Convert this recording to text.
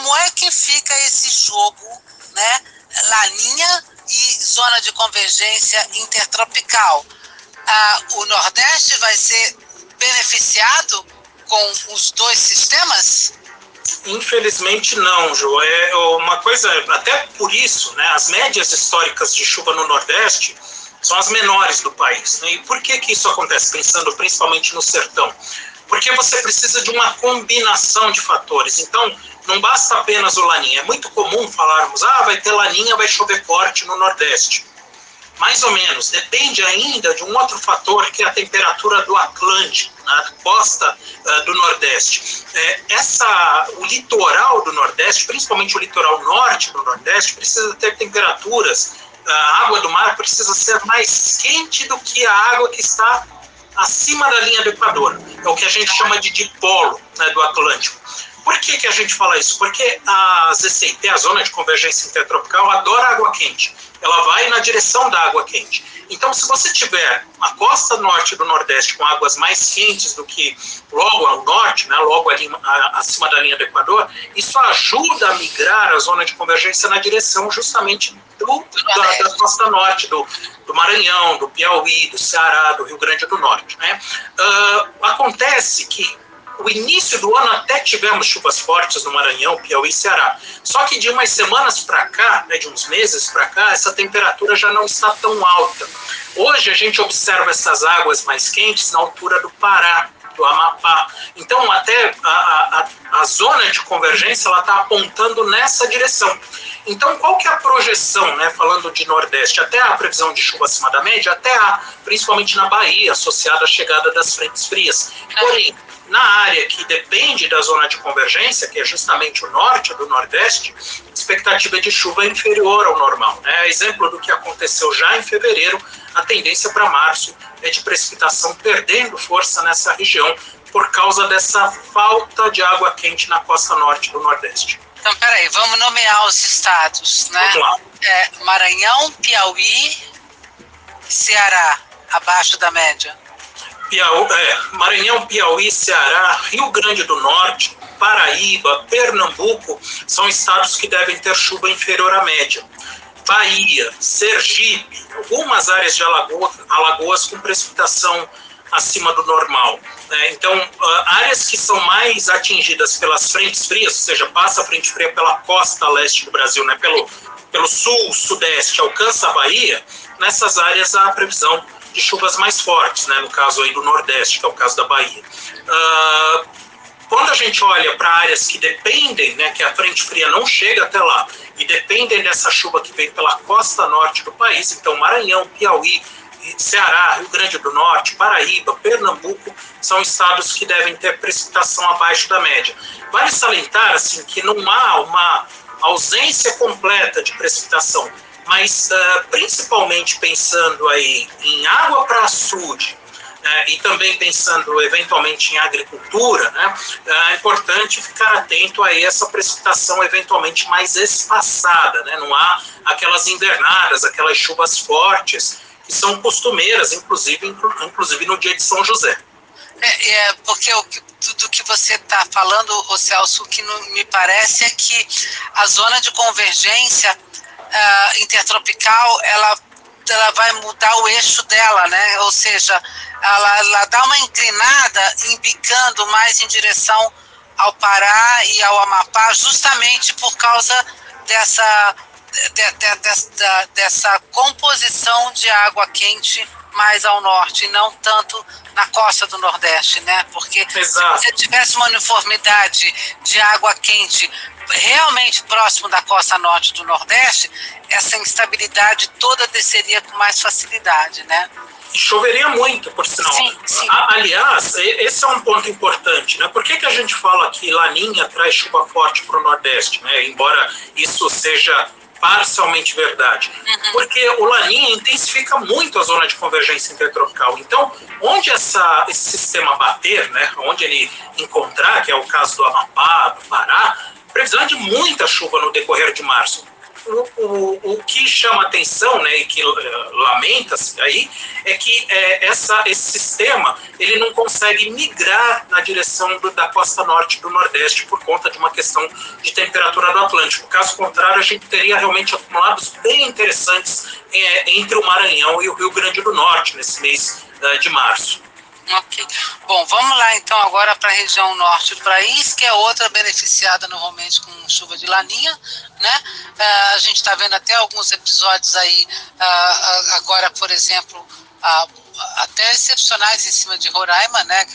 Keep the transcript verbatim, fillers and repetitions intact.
como é que fica esse jogo, né? Laninha e zona de convergência intertropical. Ah, o Nordeste vai ser beneficiado com os dois sistemas? Infelizmente não, Jô. É uma coisa, até por isso, né, as médias históricas de chuva no Nordeste são as menores do país. Né? E por que que isso acontece? Pensando principalmente no sertão. Porque você precisa de uma combinação de fatores. Então, não basta apenas o laninha. É muito comum falarmos, ah, vai ter laninha, vai chover forte no Nordeste. Mais ou menos. Depende ainda de um outro fator, que é a temperatura do Atlântico, na costa uh, do Nordeste. É, essa, o litoral do Nordeste, principalmente o litoral norte do Nordeste, precisa ter temperaturas, a água do mar precisa ser mais quente do que a água que está acima da linha do Equador. É o que a gente chama de dipolo, né, do Atlântico. Por que que a gente fala isso? Porque a Z C I T, a Zona de Convergência Intertropical, adora água quente. Ela vai na direção da água quente. Então, se você tiver a costa norte do Nordeste com águas mais quentes do que logo ao norte, né, logo ali a, acima da linha do Equador, isso ajuda a migrar a zona de convergência na direção justamente do, da, da costa norte, do, do Maranhão, do Piauí, do Ceará, do Rio Grande do Norte. Né? Uh, acontece que o início do ano até tivemos chuvas fortes no Maranhão, Piauí e Ceará. Só que de umas semanas para cá, né, de uns meses para cá, essa temperatura já não está tão alta. Hoje a gente observa essas águas mais quentes na altura do Pará, do Amapá. Então até a, a, a zona de convergência está apontando nessa direção. Então qual que é a projeção, né, falando de Nordeste? Até a previsão de chuva acima da média, até há, principalmente na Bahia, associada à chegada das frentes frias. Porém, na área que depende da zona de convergência, que é justamente o norte do Nordeste, a expectativa de chuva é inferior ao normal. Né? Exemplo do que aconteceu já em fevereiro, a tendência para março é de precipitação perdendo força nessa região por causa dessa falta de água quente na costa norte do Nordeste. Então, peraí, vamos nomear os estados, né? Vamos lá. É, Maranhão, Piauí, Ceará, abaixo da média. Piauí, é, Maranhão, Piauí, Ceará, Rio Grande do Norte, Paraíba, Pernambuco, são estados que devem ter chuva inferior à média. Bahia, Sergipe, algumas áreas de Alagoas, Alagoas com precipitação acima do normal. Né? Então, uh, áreas que são mais atingidas pelas frentes frias, ou seja, passa a frente fria pela costa leste do Brasil, né? pelo, pelo sul, sudeste, alcança a Bahia, nessas áreas há a previsão de chuvas mais fortes, né, no caso aí do Nordeste, que é o caso da Bahia. Uh, quando a gente olha para áreas que dependem, né, que a frente fria não chega até lá, e dependem dessa chuva que vem pela costa norte do país, então Maranhão, Piauí, Ceará, Rio Grande do Norte, Paraíba, Pernambuco, são estados que devem ter precipitação abaixo da média. Vale salientar assim, que não há uma ausência completa de precipitação, mas uh, principalmente pensando aí em água para açude, né, e também pensando eventualmente em agricultura, né, é importante ficar atento a essa precipitação eventualmente mais espaçada, né, não há aquelas invernadas, aquelas chuvas fortes que são costumeiras, inclusive, inclusive no dia de São José. É, é porque o, do que você está falando, ô Celso, o que me parece é que a zona de convergência Uh, intertropical, ela, ela vai mudar o eixo dela, né? Ou seja, ela, ela dá uma inclinada, embicando mais em direção ao Pará e ao Amapá, justamente por causa dessa, de, de, dessa, dessa composição de água quente mais ao norte, e não tanto na costa do Nordeste, né? Porque Exato. Se você tivesse uma uniformidade de água quente realmente próximo da costa norte do Nordeste, essa instabilidade toda desceria com mais facilidade, né? E choveria muito, por sinal. Sim, sim. Aliás, esse é um ponto importante, né? Por que que a gente fala que Laninha traz chuva forte para o Nordeste, né? Embora isso seja parcialmente verdade. Uhum. Porque o Laninha intensifica muito a zona de convergência intertropical. Então, onde essa, esse sistema bater, né? Onde ele encontrar, que é o caso do Amapá, do Pará, previsão de muita chuva no decorrer de março. o, o, o que chama atenção, né, e que uh, lamenta-se aí, é que é, essa, esse sistema ele não consegue migrar na direção do, da costa norte do Nordeste por conta de uma questão de temperatura do Atlântico. Caso contrário, a gente teria realmente acumulados bem interessantes é, entre o Maranhão e o Rio Grande do Norte nesse mês uh, de março. Ok. Bom, vamos lá então agora para a região norte do país, que é outra beneficiada normalmente com chuva de laninha, né? Uh, a gente está vendo até alguns episódios aí, uh, agora, por exemplo, uh, até excepcionais em cima de Roraima, né?